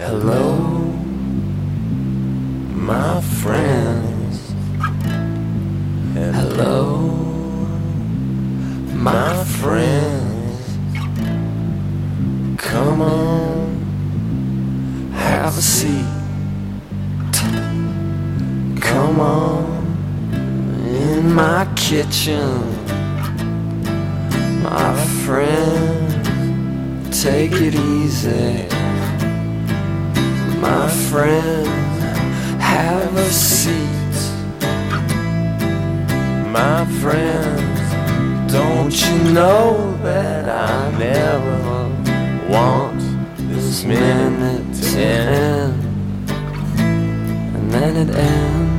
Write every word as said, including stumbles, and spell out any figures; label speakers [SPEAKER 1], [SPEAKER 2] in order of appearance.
[SPEAKER 1] Hello, my friends. Hello, my friends. Come on, have a seat. Come on, in my kitchen. My friend, take it easy. My friend, have a seat. My friend, don't you know that I never want this minute to end? And then it ends.